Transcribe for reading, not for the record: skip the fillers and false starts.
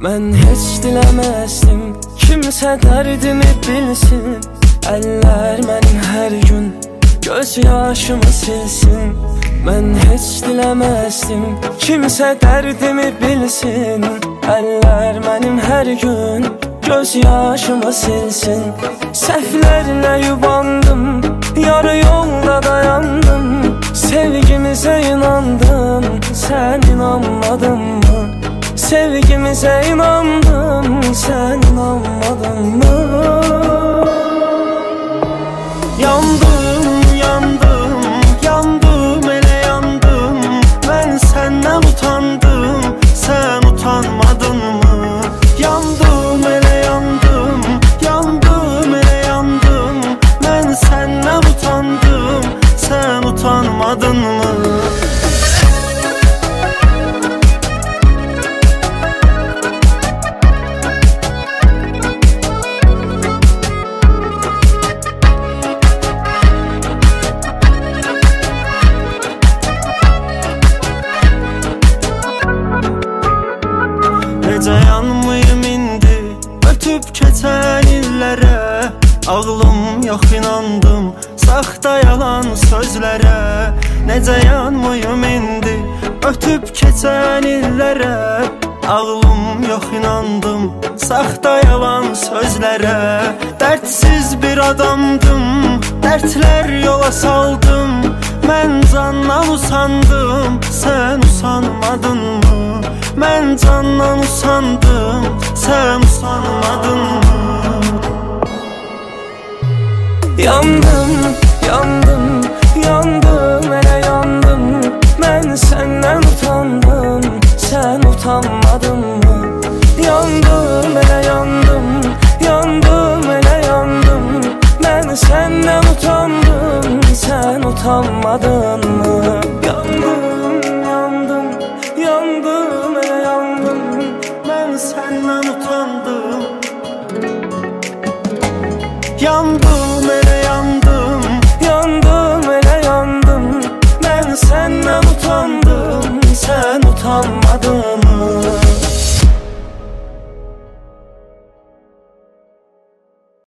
Mən heç diləməzdim kimsə dərdimi bilsin. Əllər mənim hər gün göz yaşımı silsin. Mən heç diləməzdim kimsə dərdimi bilsin. Əllər mənim hər gün göz yaşımı silsin. Səhvlərlə yubandım, yarı yolda dayandım. Sevgimizə inandım, sən inanmadın mı? Sevgimizə inandım, sən inanmadın mı? Yandım, yandım, yandım, elə yandım. Mən səndən utandım, sən utanmadın mı? Yandım, elə yandım, yandım, elə yandım. Mən səndən utandım, sən utanmadın mı? Necə yanmayım indi ötüb keçən illərə. Ağlım yox inandım saxta yalan sözlərə. Necə yanmayım indi ötüb keçən illərə. Ağlım yox inandım saxta yalan sözlərə. Dərdsiz bir adamdım, dərdlər yola saldım. Mən candan usandım, sən usanmadın mı? Mən candan usandım, sən usanmadın mı? Yandım, yandım, yandım, elə yandım. Mən səndən utandım, sən utanmadın mı? Yandım, elə yandım, yandım, elə yandım. Mən səndən utandım, sən utanmadın mı?